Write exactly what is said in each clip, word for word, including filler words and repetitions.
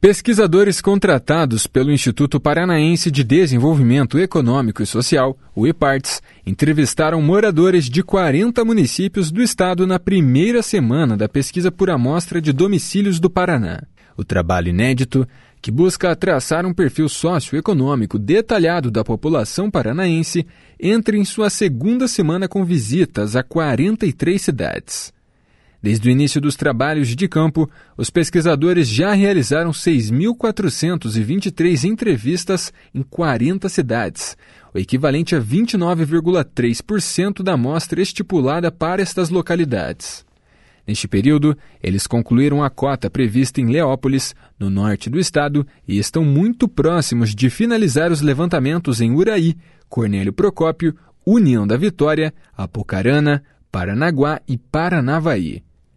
Pesquisadores contratados pelo Instituto Paranaense de Desenvolvimento Econômico e Social, o IPARTS, entrevistaram moradores de quarenta municípios do estado na primeira semana da pesquisa por amostra de domicílios do Paraná. O trabalho inédito, que busca traçar um perfil socioeconômico detalhado da população paranaense, entra em sua segunda semana com visitas a quarenta e três cidades. Desde o início dos trabalhos de campo, os pesquisadores já realizaram seis mil quatrocentas e vinte e três entrevistas em quarenta cidades, o equivalente a vinte e nove vírgula três por cento da amostra estipulada para estas localidades. Neste período, eles concluíram a cota prevista em Leópolis, no norte do estado, e estão muito próximos de finalizar os levantamentos em Uraí, Cornélio Procópio, União da Vitória, Apucarana, Paranaguá e Paranavaí.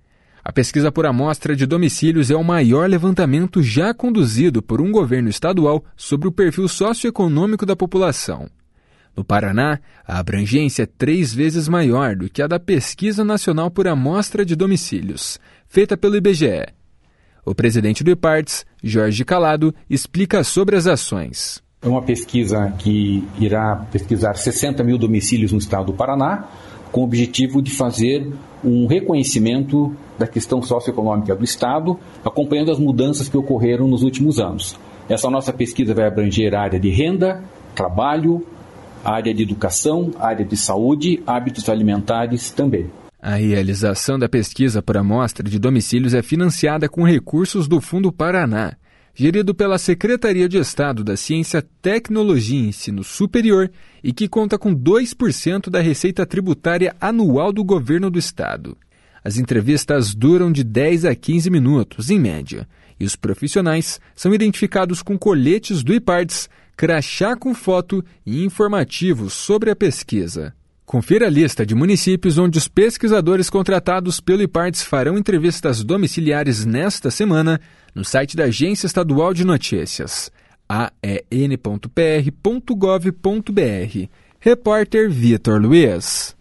A pesquisa por amostra de domicílios é o maior levantamento já conduzido por um governo estadual sobre o perfil socioeconômico da população. No Paraná, a abrangência é três vezes maior do que a da Pesquisa Nacional por Amostra de Domicílios, feita pelo I B G E. O presidente do IPARTS, Jorge Calado, explica sobre as ações. É uma pesquisa que irá pesquisar sessenta mil domicílios no estado do Paraná, com o objetivo de fazer um reconhecimento da questão socioeconômica do estado, acompanhando as mudanças que ocorreram nos últimos anos. Essa nossa pesquisa vai abranger a área de renda, trabalho, área de educação, área de saúde, hábitos alimentares também. A realização da pesquisa por amostra de domicílios é financiada com recursos do Fundo Paraná, gerido pela Secretaria de Estado da Ciência, Tecnologia e Ensino Superior e que conta com dois por cento da receita tributária anual do governo do estado. As entrevistas duram de dez a quinze minutos, em média, e os profissionais são identificados com coletes do IPARTS, crachá com foto e informativos sobre a pesquisa. Confira a lista de municípios onde os pesquisadores contratados pelo IPARTS farão entrevistas domiciliares nesta semana no site da Agência Estadual de Notícias, a e n ponto p r ponto gov ponto b r. Repórter Vitor Luiz.